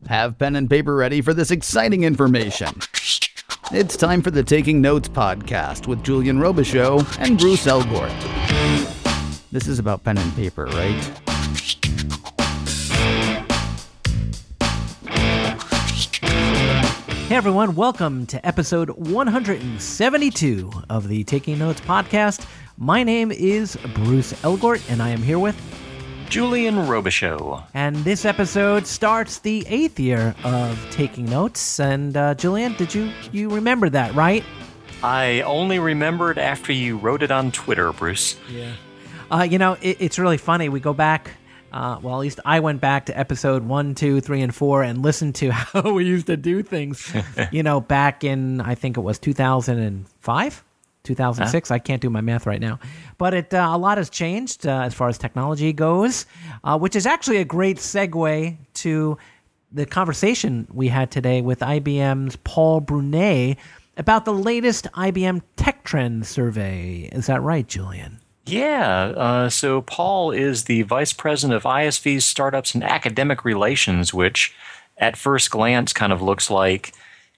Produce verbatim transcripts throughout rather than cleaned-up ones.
Have pen and paper ready for this exciting information. It's time for the Taking Notes podcast with Julian Robichaux and Bruce Elgort. This is about pen and paper, right? Hey everyone, welcome to episode one seventy-two of the Taking Notes podcast. My name is Bruce Elgort, and I am here with Julian Robichaux. And this episode starts the eighth year of Taking Notes. And uh, Julian, did you you remember that, right? I only remembered after you wrote it on Twitter, Bruce. Yeah. Uh, you know, it, it's really funny. We go back. Uh, well, at least I went back to episode one, two, three, and four and listened to how we used to do things, you know, back in, I think it was two thousand five, two thousand six. Huh? I can't do my math right now. But it uh, a lot has changed uh, as far as technology goes, uh, which is actually a great segue to the conversation we had today with I B M's Paul Brunet about the latest I B M Tech Trends survey. Is that right, Julian? Yeah, uh, so Paul is the Vice President of I S V's Startups and Academic Relations, which at first glance kind of looks like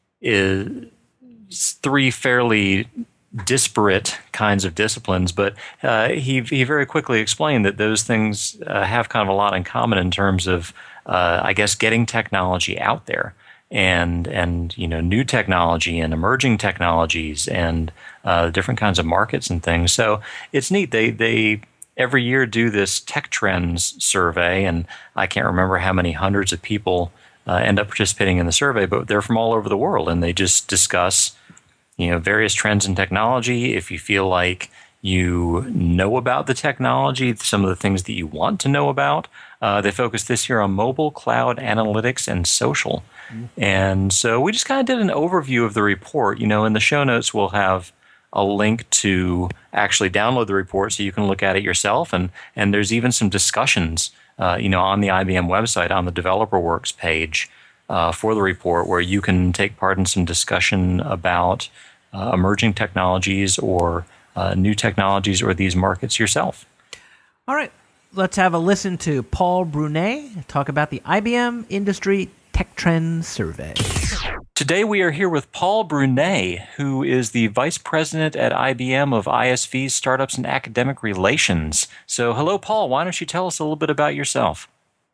is three fairly disparate kinds of disciplines, but uh, he he very quickly explained that those things uh, have kind of a lot in common in terms of, uh, I guess, getting technology out there. And and you know new technology and emerging technologies and uh, different kinds of markets and things. So it's neat. They they every year do this tech trends survey, and I can't remember how many hundreds of people uh, end up participating in the survey, but they're from all over the world, and they just discuss you know various trends in technology. If you feel like you know about the technology, some of the things that you want to know about. Uh, they focused this year on mobile, cloud, analytics, and social. Mm-hmm. And so we just kind of did an overview of the report. You know, in the show notes, we'll have a link to actually download the report so you can look at it yourself. And, and there's even some discussions, uh, you know, on the I B M website, on the DeveloperWorks page uh, for the report, where you can take part in some discussion about uh, emerging technologies or uh, new technologies or these markets yourself. All right. Let's have a listen to Paul Brunet talk about the I B M Industry Tech Trends Survey. Today we are here with Paul Brunet, who is the Vice President at I B M of I S V's Startups and Academic Relations. So hello, Paul. Why don't you tell us a little bit about yourself?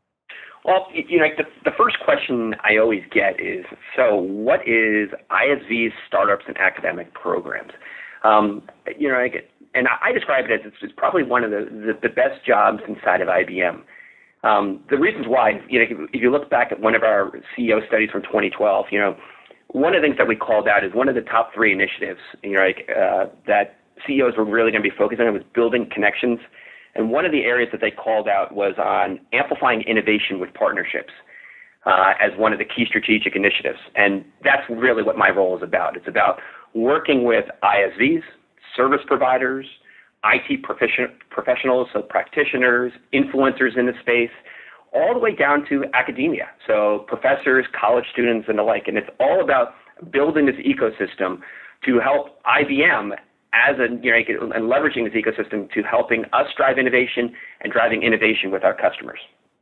Well, you know, the, the first question I always get is, so what is I S V's Startups and Academic Programs? Um, you know, I get And I describe it as it's, it's probably one of the, the, the best jobs inside of I B M. Um, the reasons why, you know, if you look back at one of our C E O studies from twenty twelve, you know, one of the things that we called out is one of the top three initiatives, you know, like, uh, that C E Os were really going to be focusing on was building connections. And one of the areas that they called out was on amplifying innovation with partnerships uh, as one of the key strategic initiatives. And that's really what my role is about. It's about working with I S Vs, service providers, I T profession, professionals, so practitioners, influencers in the space, all the way down to academia, so professors, college students, and the like. And it's all about building this ecosystem to help I B M as a, you know, and leveraging this ecosystem to helping us drive innovation and driving innovation with our customers.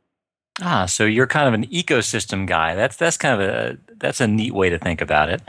Ah, so you're kind of an ecosystem guy. That's that's kind of a that's a neat way to think about it.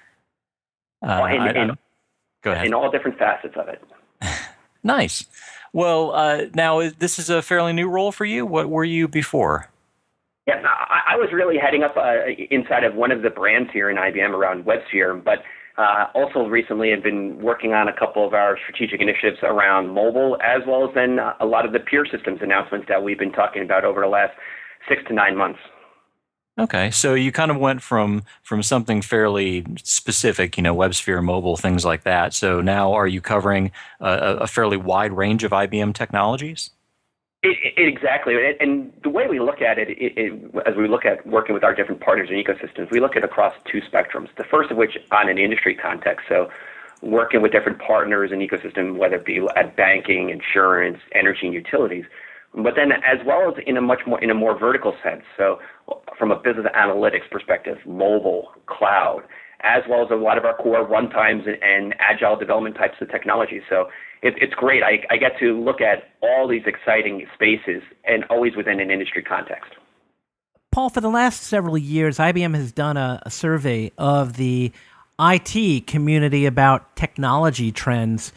Uh, well, and, I, and, I Go ahead. In all different facets of it. Nice. Well, uh, now is, this is a fairly new role for you. What were you before? Yeah, I, I was really heading up uh, inside of one of the brands here in I B M around WebSphere, but uh, also recently have been working on a couple of our strategic initiatives around mobile, as well as then a lot of the peer systems announcements that we've been talking about over the last six to nine months. Okay, so you kind of went from from something fairly specific, you know, WebSphere, mobile, things like that. So now are you covering a, a fairly wide range of I B M technologies? It, it, exactly. And the way we look at it, it, it, as we look at working with our different partners and ecosystems, we look at across two spectrums. The first of which on an industry context, so working with different partners and ecosystem, whether it be at banking, insurance, energy, and utilities. But then as well as in a much more in a more vertical sense, so from a business analytics perspective, mobile, cloud, as well as a lot of our core runtimes and, and agile development types of technology. So it, it's great. I, I get to look at all these exciting spaces and always within an industry context. Paul, for the last several years, I B M has done a, a survey of the I T community about technology trends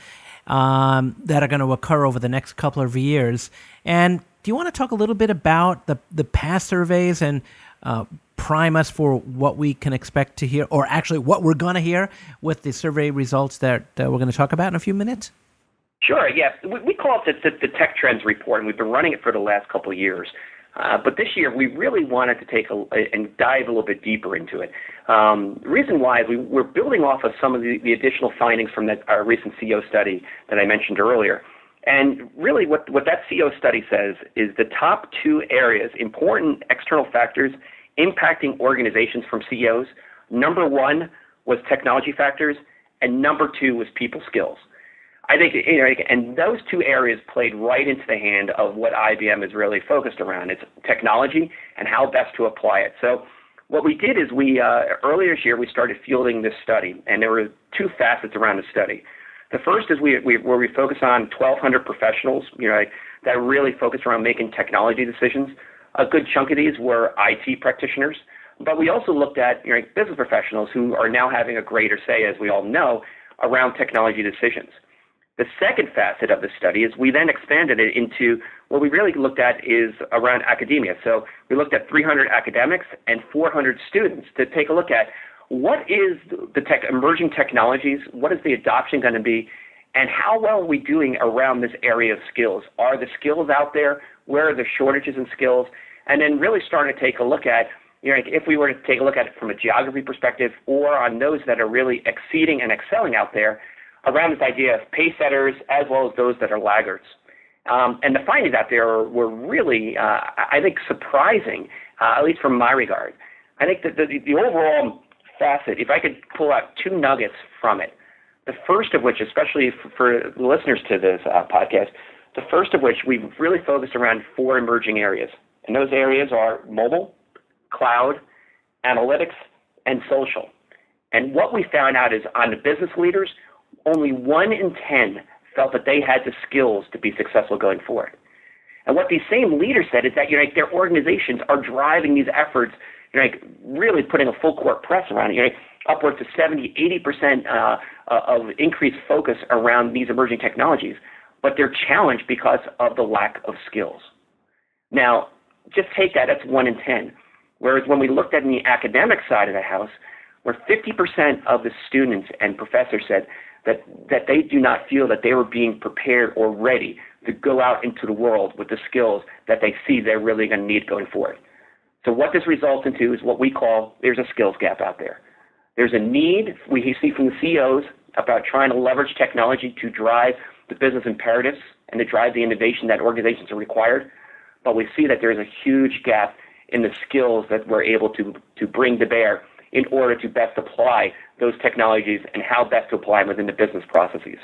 um, that are going to occur over the next couple of years. And do you want to talk a little bit about the, the past surveys and uh, prime us for what we can expect to hear, or actually what we're going to hear with the survey results that uh, we're going to talk about in a few minutes? Sure, yeah. We, we call it the, the, the Tech Trends Report, and we've been running it for the last couple of years. Uh, but this year, we really wanted to take a, and dive a little bit deeper into it. Um, the reason why is we, we're building off of some of the, the additional findings from that, our recent C E O study that I mentioned earlier. And really what, what that C E O study says is the top two areas, important external factors impacting organizations from C E Os. Number one was technology factors, and number two was people skills. I think, you know, and those two areas played right into the hand of what I B M is really focused around. It's technology and how best to apply it. So what we did is we, uh, earlier this year, we started fielding this study, and there were two facets around the study. The first is we, we where we focus on twelve hundred professionals, you know, that really focus around making technology decisions. A good chunk of these were I T practitioners, but we also looked at, you know, business professionals who are now having a greater say, as we all know, around technology decisions. The second facet of the study is we then expanded it into what we really looked at is around academia. So we looked at three hundred academics and four hundred students to take a look at what is the tech, emerging technologies, what is the adoption going to be, and how well are we doing around this area of skills? Are the skills out there? Where are the shortages in skills? And then really starting to take a look at, you know, if we were to take a look at it from a geography perspective or on those that are really exceeding and excelling out there, around this idea of pace setters as well as those that are laggards. Um, and the findings out there were really, uh, I think, surprising, uh, at least from my regard. I think that the, the overall facet, if I could pull out two nuggets from it, the first of which, especially for, for the listeners to this uh, podcast, the first of which we've really focused around four emerging areas. And those areas are mobile, cloud, analytics, and social. And what we found out is on the business leaders, only one in ten felt that they had the skills to be successful going forward. And what these same leaders said is that, you know, their organizations are driving these efforts, you know, really putting a full court press around it, you know, upwards to seventy, eighty percent uh, of increased focus around these emerging technologies, but they're challenged because of the lack of skills. Now, just take that, that's one in ten. Whereas when we looked at the academic side of the house, where fifty percent of the students and professors said that, that they do not feel that they were being prepared or ready to go out into the world with the skills that they see they're really going to need going forward. So what this results into is what we call, there's a skills gap out there. There's a need we see from the C E Os about trying to leverage technology to drive the business imperatives and to drive the innovation that organizations are required. But we see that there's a huge gap in the skills that we're able to, to bring to bear in order to best apply those technologies and how best to apply them within the business processes.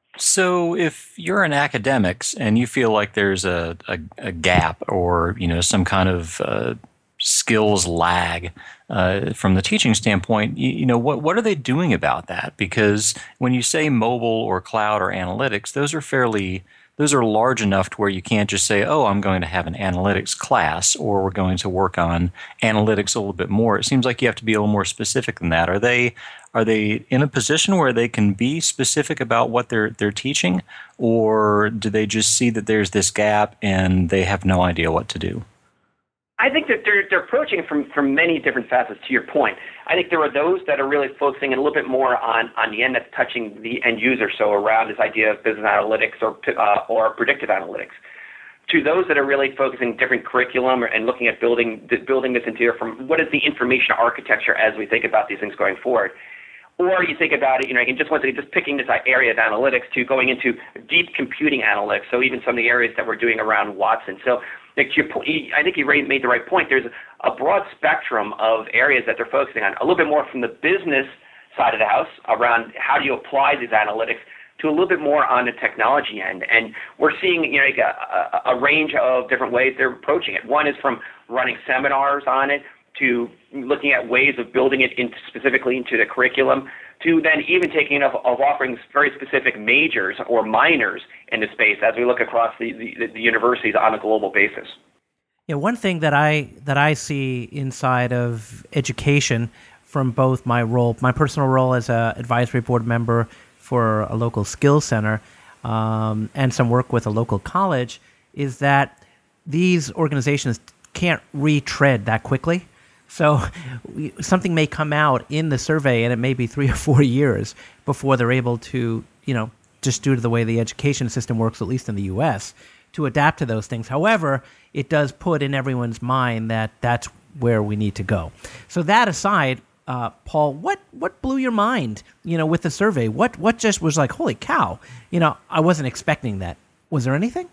So if you're in academics and you feel like there's a, a, a gap or, you know, some kind of uh, skills lag uh, from the teaching standpoint, you, you know, what, what are they doing about that? Because when you say mobile or cloud or analytics, those are fairly Those are large enough to where you can't just say, oh, I'm going to have an analytics class or we're going to work on analytics a little bit more. It seems like you have to be a little more specific than that. Are they are they in a position where they can be specific about what they're they're teaching, or do they just see that there's this gap and they have no idea what to do? I think that they're, they're approaching it from, from many different facets, to your point. I think there are those that are really focusing a little bit more on, on the end that's touching the end user, so around this idea of business analytics or, uh, or predictive analytics. To those that are really focusing different curriculum and looking at building building this into here from what is the information architecture as we think about these things going forward. Or you think about it, you know, you just want to just picking this area of analytics to going into deep computing analytics, so even some of the areas that we're doing around Watson. So I think you made the right point. There's a broad spectrum of areas that they're focusing on, a little bit more from the business side of the house around how do you apply these analytics to a little bit more on the technology end. And we're seeing, you know, like a, a range of different ways they're approaching it. One is from running seminars on it to looking at ways of building it into specifically into the curriculum, to then even taking of, of offering very specific majors or minors in the space as we look across the, the, the universities on a global basis. Yeah, one thing that I that I see inside of education from both my role, my personal role as a advisory board member for a local skills center, um, and some work with a local college, is that these organizations can't retread that quickly. So we, something may come out in the survey, and it may be three or four years before they're able to, you know, just due to the way the education system works, at least in the U S, to adapt to those things. However, it does put in everyone's mind that that's where we need to go. So that aside, uh, Paul, what what blew your mind, you know, with the survey? What what just was like, holy cow, you know, I wasn't expecting that. Was there anything?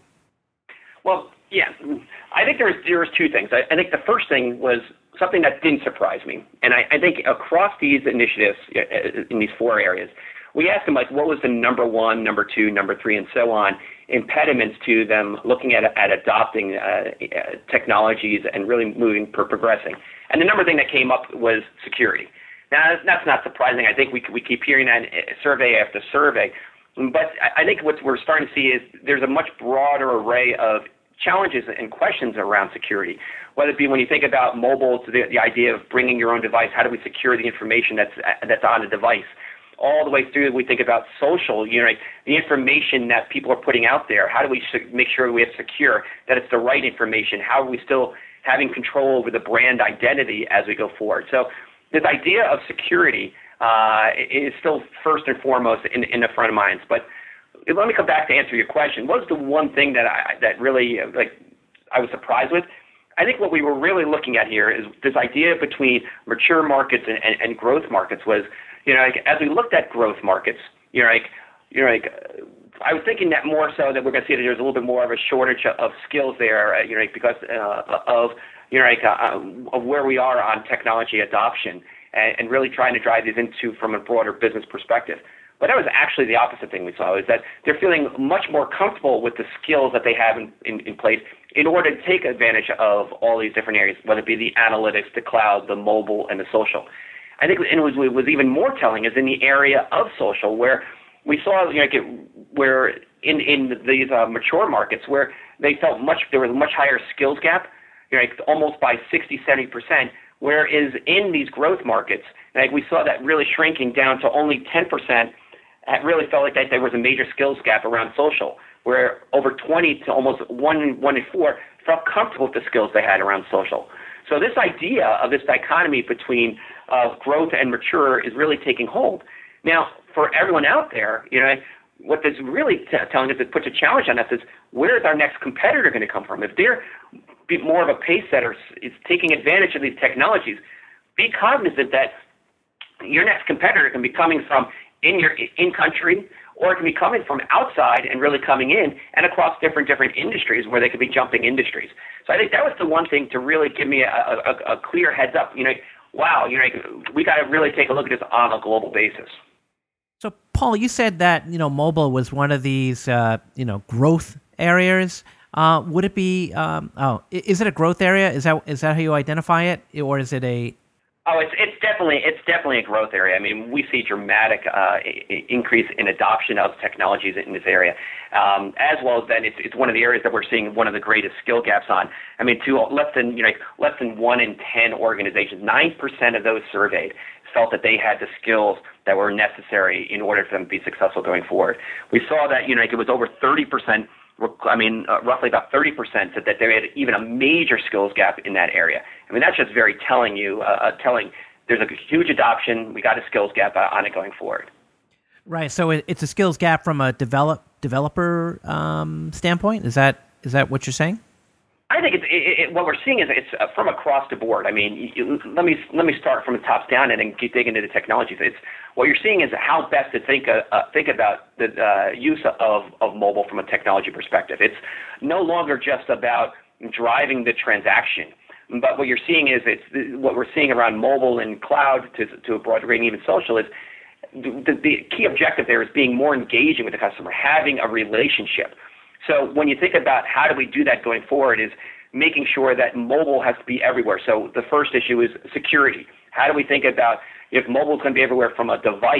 Well, yeah, I think there's there's two things. I, I think the first thing was something that didn't surprise me, and I, I think across these initiatives in these four areas, we asked them, like, what was the number one, number two, number three, and so on, impediments to them looking at at adopting uh, uh, technologies and really moving, pro- progressing. And the number thing that came up was security. Now, that's not surprising. I think we we keep hearing that survey after survey. But I think what we're starting to see is there's a much broader array of challenges and questions around security, whether it be when you think about mobile, to the, the idea of bringing your own device, how do we secure the information that's that's on a device, all the way through we think about social, you know, like the information that people are putting out there, how do we make sure we have secure, that it's the right information, how are we still having control over the brand identity as we go forward. So this idea of security uh, is still first and foremost in, in the front of minds. But let me come back to answer your question. What was the one thing that I that really like I was surprised with? I think what we were really looking at here is this idea between mature markets and, and, and growth markets was, you know, like, as we looked at growth markets, you know, like, you know, like, I was thinking that more so that we're going to see that there's a little bit more of a shortage of skills there, uh, you know, because uh, of, you know, like, uh, of where we are on technology adoption and, and really trying to drive these into from a broader business perspective. But that was actually the opposite thing we saw, is that they're feeling much more comfortable with the skills that they have in, in, in place in order to take advantage of all these different areas, whether it be the analytics, the cloud, the mobile, and the social. I think and it was, it was even more telling is in the area of social, where we saw, you know, where in, in these uh, mature markets where they felt much, there was a much higher skills gap, you know, like almost by sixty, seventy percent, whereas in these growth markets, like we saw that really shrinking down to only ten percent. It really felt like that there was a major skills gap around social, where over twenty to almost one, one in four felt comfortable with the skills they had around social. So this idea of this dichotomy between uh, growth and mature is really taking hold. Now, for everyone out there, you know, what this really t- telling us, it puts a challenge on us, is where is our next competitor going to come from? If they're more of a pace setter, is taking advantage of these technologies, be cognizant that your next competitor can be coming from in your in country, or it can be coming from outside and really coming in and across different different industries where they could be jumping industries. So I think that was the one thing to really give me a, a, a clear heads up. You know, wow, you know, we got to really take a look at this on a global basis. So, Paul, you said that, you know, mobile was one of these, uh, you know, growth areas. Uh, would it be? Um, oh, is it a growth area? Is that is that how you identify it, or is it a? Oh, it's it's definitely it's definitely a growth area. I mean, we see dramatic uh, increase in adoption of technologies in this area, um, as well as then it's it's one of the areas that we're seeing one of the greatest skill gaps on. I mean, to less than you know less than one in ten organizations, nine percent of those surveyed felt that they had the skills that were necessary in order for them to be successful going forward. We saw that you know it was over thirty percent. I mean, uh, roughly about thirty percent said that they had even a major skills gap in that area. I mean, that's just very telling you, uh, uh, telling there's a huge adoption. We got a skills gap uh, on it going forward. Right. So it, it's a skills gap from a develop developer um, standpoint. Is that is that what you're saying? I think it's, it, it, what we're seeing is it's uh, from across the board. I mean, you, let me let me start from the top down and then keep digging into the technologies. It's what you're seeing is how best to think uh, uh, think about the uh, use of, of mobile from a technology perspective. It's no longer just about driving the transaction, but what you're seeing is it's what we're seeing around mobile and cloud to to a broad degree, and even social, is the, the key objective there is being more engaging with the customer, having a relationship. So when you think about how do we do that going forward is making sure that mobile has to be everywhere. So the first issue is security. How do we think about if mobile is going to be everywhere from a device,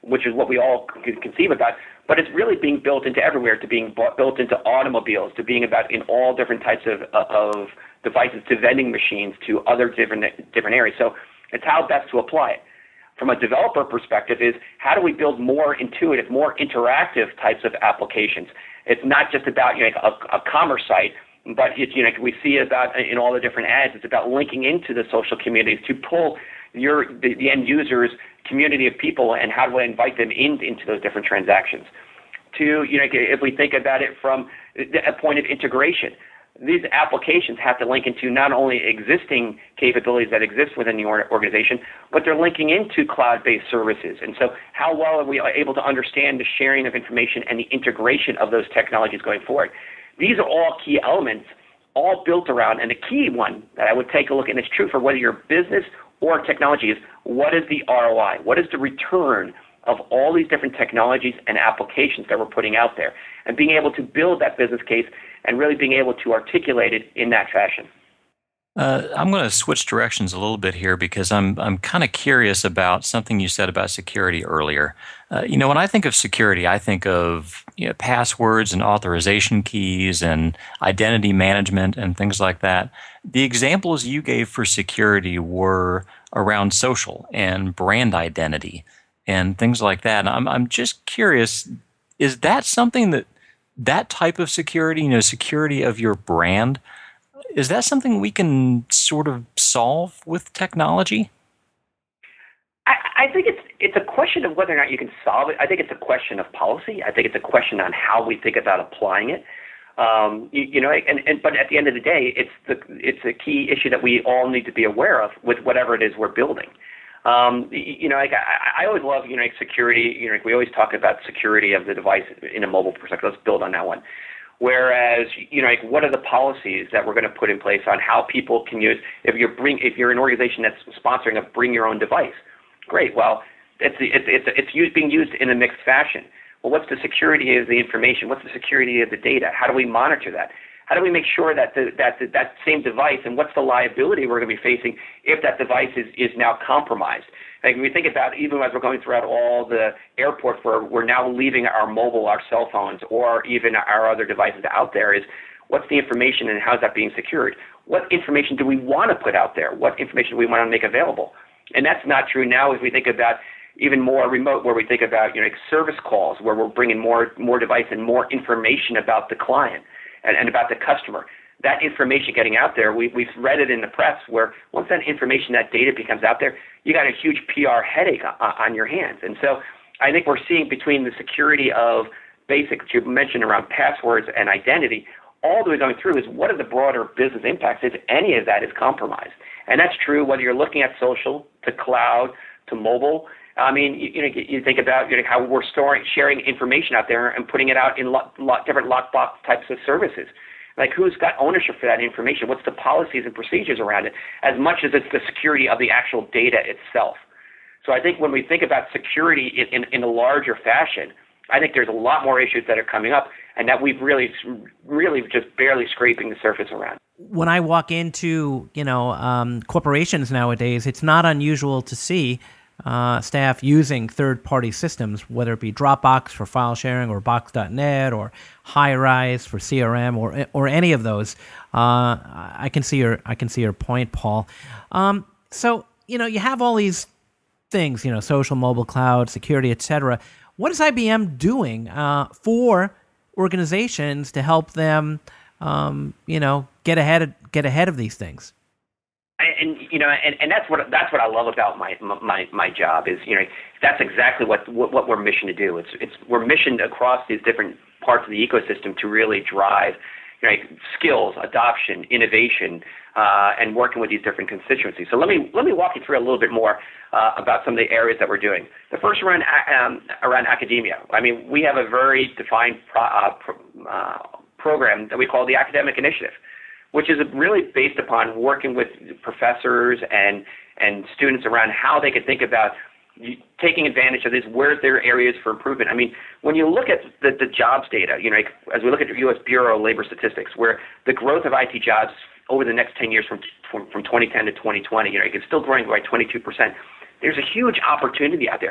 which is what we all can conceive about, but it's really being built into everywhere, to being built into automobiles, to being about in all different types of, of devices, to vending machines, to other different different areas. So it's how best to apply it. From a developer perspective is how do we build more intuitive, more interactive types of applications? It's not just about, you know, a, a commerce site, but it's, you know, we see about in all the different ads, it's about linking into the social communities to pull your the, the end users community of people, and how do I invite them in, into those different transactions. To, you know, if we think about it from a point of integration, these applications have to link into not only existing capabilities that exist within the organization, but they're linking into cloud-based services. And so how well are we able to understand the sharing of information and the integration of those technologies going forward? These are all key elements, all built around, and the key one that I would take a look at, and it's true for whether you're business or technology, is what is the R O I? What is the return of all these different technologies and applications that we're putting out there, and being able to build that business case and really being able to articulate it in that fashion. Uh, I'm going to switch directions a little bit here because I'm I'm kind of curious about something you said about security earlier. Uh, you know, when I think of security, I think of, you know, passwords and authorization keys and identity management and things like that. The examples you gave for security were around social and brand identity and things like that. And I'm I'm just curious, is that something that that type of security, you know, security of your brand, is that something we can sort of solve with technology? I, I think it's it's a question of whether or not you can solve it. I think it's a question of policy. I think it's a question on how we think about applying it. Um, you, you know, and, and but at the end of the day, it's the it's a key issue that we all need to be aware of with whatever it is we're building. Um, you know, like I, I always love, you know, like security. You know, like we always talk about security of the device in a mobile perspective. Let's build on that one. Whereas, you know, like what are the policies that we're going to put in place on how people can use? If you're bring, if you're an organization that's sponsoring a bring your own device, great. Well, it's it's it's it's used, being used in a mixed fashion. Well, what's the security of the information? What's the security of the data? How do we monitor that? How do we make sure that the, that the, that same device, and what's the liability we're going to be facing if that device is, is now compromised? Like when we think about, even as we're going throughout all the airports where we're now leaving our mobile, our cell phones, or even our other devices out there, is what's the information and how's that being secured? What information do we want to put out there? What information do we want to make available? And that's not true now as we think about even more remote, where we think about, you know, like service calls, where we're bringing more more device and more information about the client and, and about the customer. That information getting out there, we, we've read it in the press, where once that information, that data becomes out there, you got a huge P R headache on, on your hands. And so I think we're seeing between the security of basic, that you mentioned around passwords and identity, all the way going through is what are the broader business impacts if any of that is compromised. And that's true whether you're looking at social, to cloud, to mobile. I mean, you, you know, you think about, you know, how we're storing, sharing information out there and putting it out in lo- lo- different lockbox types of services. Like, who's got ownership for that information? What's the policies and procedures around it, as much as it's the security of the actual data itself? So I think when we think about security in, in, in a larger fashion, I think there's a lot more issues that are coming up, and that we've really, really just barely scraping the surface around. When I walk into, you know, um, corporations nowadays, it's not unusual to see uh, staff using third-party systems, whether it be Dropbox for file sharing, or Box dot net, or HighRise for C R M, or or any of those. Uh, I can see your I can see your point, Paul. Um, so you know, you have all these things, you know, social, mobile, cloud, security, et cetera. What is I B M doing uh, for organizations to help them, um, you know, get ahead of, get ahead of these things? And you know, and, and that's what that's what I love about my my my job is, you know, that's exactly what what, what we're missioned to do. It's it's we're missioned across these different parts of the ecosystem to really drive, you know, skills, adoption, innovation, uh, and working with these different constituencies. So let me let me walk you through a little bit more uh, about some of the areas that we're doing. The first around um, around academia. I mean, we have a very defined pro, uh, pro, uh, program that we call the Academic Initiative, which is really based upon working with professors and and students around how they could think about taking advantage of this. Where's their areas for improvement? I mean, when you look at the, the jobs data, you know, like, as we look at the U S Bureau of Labor Statistics, where the growth of I T jobs over the next ten years from from, from twenty ten to twenty twenty, you know, it's still growing by twenty-two percent. There's a huge opportunity out there.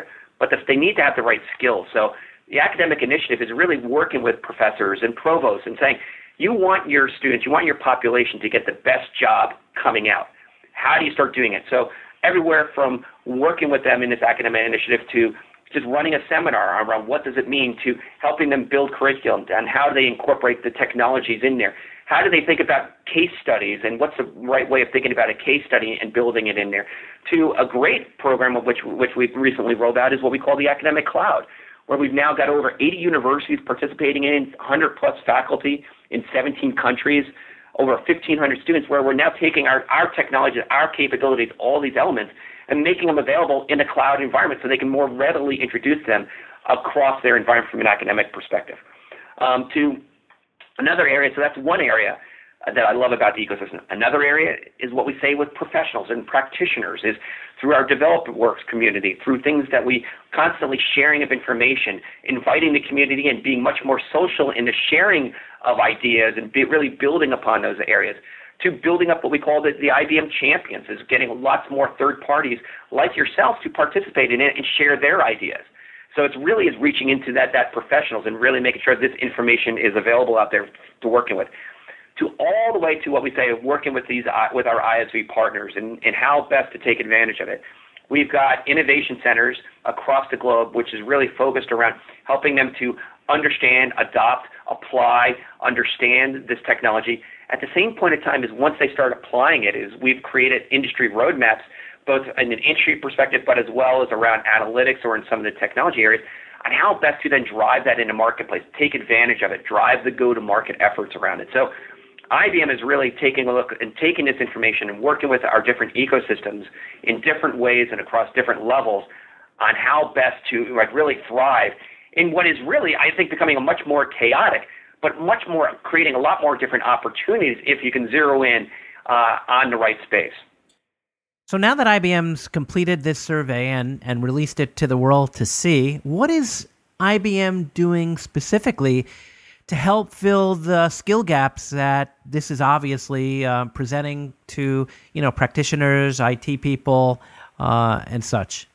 but the, they need to have the right skills. So the academic initiative is really working with professors and provosts and saying, you want your students, you want your population to get the best job coming out. How do you start doing it? So everywhere from working with them in this academic initiative to just running a seminar around what does it mean, to helping them build curriculum and how do they incorporate the technologies in there. How do they think about case studies and what's the right way of thinking about a case study and building it in there, to a great program of which, which we've recently rolled out is what we call the Academic Cloud, where we've now got over eighty universities participating in, one hundred plus faculty in seventeen countries, over fifteen hundred students, where we're now taking our, our technology, our capabilities, all these elements, and making them available in a cloud environment so they can more readily introduce them across their environment from an academic perspective. Um, to another area, so that's one area that I love about the ecosystem. Another area is what we say with professionals and practitioners, is through our DevelopWorks community, through things that we constantly sharing of information, inviting the community in, being much more social in the sharing of ideas and be really building upon those areas, to building up what we call the, the I B M champions, is getting lots more third parties like yourself to participate in it and share their ideas. So it really is reaching into that, that professionals and really making sure this information is available out there to working with, to all the way to what we say of working with these uh, with our I S V partners and, and how best to take advantage of it. We've got innovation centers across the globe, which is really focused around helping them to understand, adopt, apply, understand this technology. At the same point in time, is once they start applying it, is we've created industry roadmaps, both in an industry perspective, but as well as around analytics or in some of the technology areas, on how best to then drive that into marketplace, take advantage of it, drive the go-to-market efforts around it. So I B M is really taking a look and taking this information and working with our different ecosystems in different ways and across different levels on how best to like really thrive in what is really, I think, becoming a much more chaotic, but much more creating a lot more different opportunities if you can zero in uh, on the right space. So now that I B M's completed this survey and, and released it to the world to see, what is I B M doing specifically to help fill the skill gaps that this is obviously uh, presenting to, you know, practitioners, I T people, uh, and such?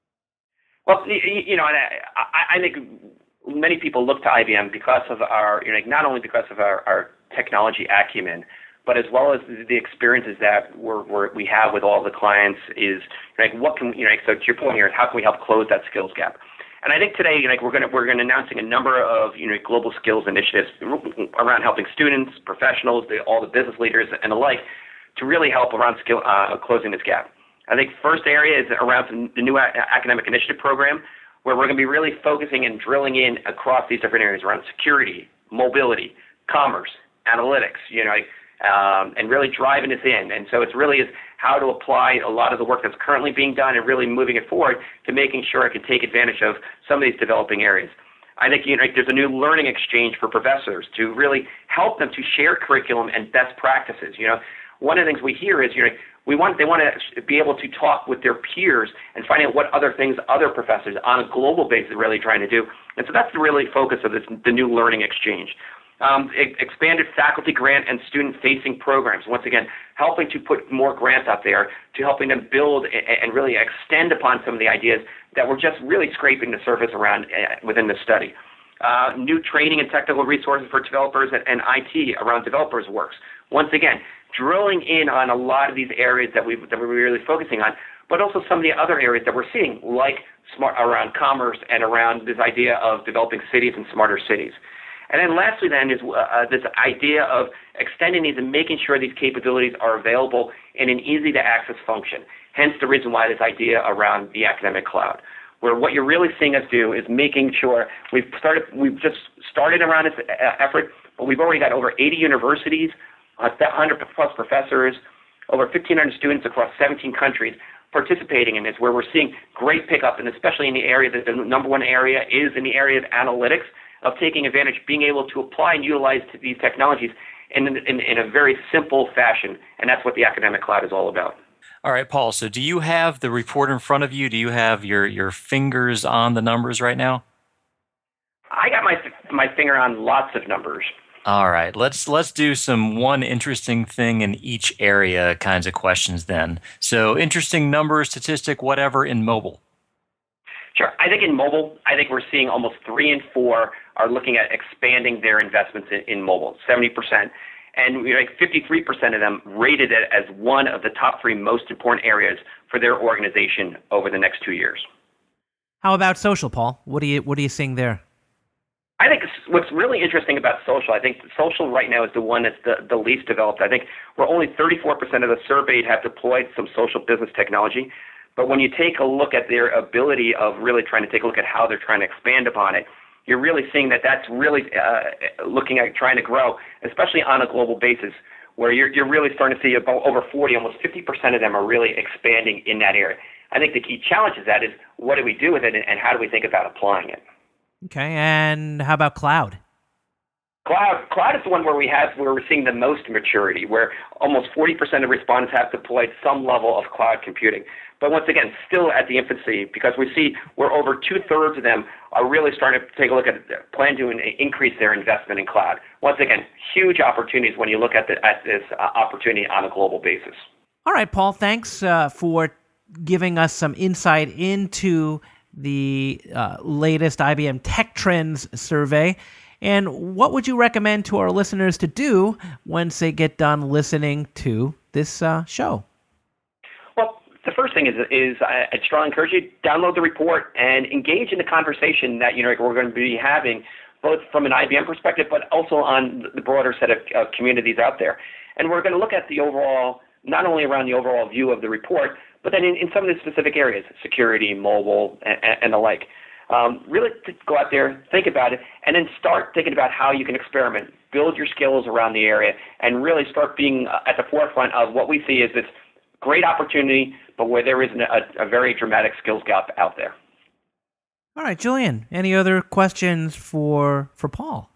Well, you know, I, I think many people look to I B M because of our, you know, not only because of our, our technology acumen, but as well as the experiences that we're, we're, we have with all the clients is, like, what can, you know, so to your point here, how can we help close that skills gap? And I think today, like, we're going to we're going to announcing a number of, you know, global skills initiatives around helping students, professionals, the, all the business leaders, and the like, to really help around skill uh, closing this gap. I think first area is around the new academic initiative program, where we're going to be really focusing and drilling in across these different areas around security, mobility, commerce, analytics, you know, um, and really driving this in. And so it's really is how to apply a lot of the work that's currently being done and really moving it forward to making sure it can take advantage of some of these developing areas. I think, you know, there's a new learning exchange for professors to really help them to share curriculum and best practices. You know, one of the things we hear is, you know, we want they want to be able to talk with their peers and find out what other things other professors on a global basis are really trying to do. And so that's the really focus of this, the new learning exchange. Um, expanded faculty grant and student-facing programs. Once again, helping to put more grants out there to helping them build and really extend upon some of the ideas that we're just really scraping the surface around within the study. Uh, new training and technical resources for developers and, and I T around developers' works. Once again, drilling in on a lot of these areas that, we, that we're really focusing on, but also some of the other areas that we're seeing, like smart around commerce and around this idea of developing cities and smarter cities. And then lastly then is uh, this idea of extending these and making sure these capabilities are available in an easy-to-access function, hence the reason why this idea around the academic cloud, where what you're really seeing us do is making sure we've started, we've just started around this effort, but we've already got over eighty universities, one hundred plus professors, over fifteen hundred students across seventeen countries participating in this, where we're seeing great pickup, and especially in the area that the number one area is in the area of analytics, of taking advantage, being able to apply and utilize these technologies in, in, in a very simple fashion, and that's what the academic cloud is all about. All right, Paul, so do you have the report in front of you? Do you have your, your fingers on the numbers right now? I got my my finger on lots of numbers. All right, let's let's do some one interesting thing in each area kinds of questions then. So interesting number, statistic, whatever in mobile. Sure. I think in mobile, I think we're seeing almost three in four are looking at expanding their investments in, in mobile, seventy percent. And we like fifty-three percent of them rated it as one of the top three most important areas for their organization over the next two years. How about social, Paul? What are you What are you seeing there? I think what's really interesting about social, I think social right now is the one that's the, the least developed. I think we're only thirty-four percent of the surveyed have deployed some social business technology. But when you take a look at their ability of really trying to take a look at how they're trying to expand upon it, you're really seeing that that's really uh, looking at trying to grow, especially on a global basis, where you're, you're really starting to see about over forty, almost fifty percent of them are really expanding in that area. I think the key challenge is that is what do we do with it and, and how do we think about applying it? Okay, and how about cloud? Cloud, cloud is the one where we have where we're seeing the most maturity, where almost forty percent of respondents have deployed some level of cloud computing. But once again, still at the infancy, because we see where over two-thirds of them are really starting to take a look at plan to increase their investment in cloud. Once again, huge opportunities when you look at, the, at this uh, opportunity on a global basis. All right, Paul, thanks uh, for giving us some insight into the uh, latest I B M Tech Trends survey. And what would you recommend to our listeners to do once they get done listening to this uh, show? Well, the first thing is, is I strongly encourage you to download the report and engage in the conversation that you know we're going to be having, both from an I B M perspective, but also on the broader set of uh, communities out there. And we're going to look at the overall, not only around the overall view of the report, but then in, in some of the specific areas, security, mobile, and, and the like. Um, really to go out there, think about it, and then start thinking about how you can experiment, build your skills around the area, and really start being at the forefront of what we see as this great opportunity, but where there is a, a very dramatic skills gap out there. All right, Julian, any other questions for for Paul?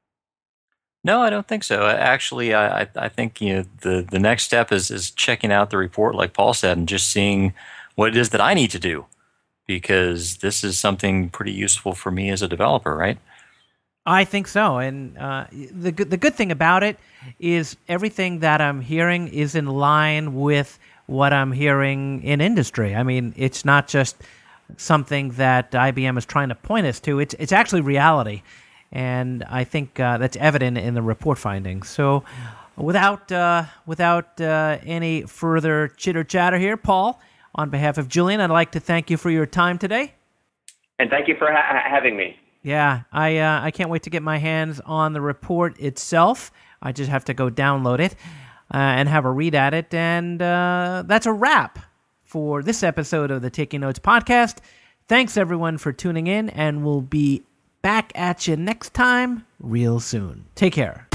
No, I don't think so. Actually, I, I think you know the, the next step is is checking out the report, like Paul said, and just seeing what it is that I need to do, because this is something pretty useful for me as a developer, right? I think so, and uh, the good the good thing about it is everything that I'm hearing is in line with what I'm hearing in industry. I mean, it's not just something that I B M is trying to point us to; it's it's actually reality. And I think uh, that's evident in the report findings. So without uh, without uh, any further chitter-chatter here, Paul, on behalf of Julian, I'd like to thank you for your time today. And thank you for ha- having me. Yeah, I uh, I can't wait to get my hands on the report itself. I just have to go download it uh, and have a read at it. And uh, that's a wrap for this episode of the Taking Notes podcast. Thanks, everyone, for tuning in, and we'll be back at you next time real soon. Take care.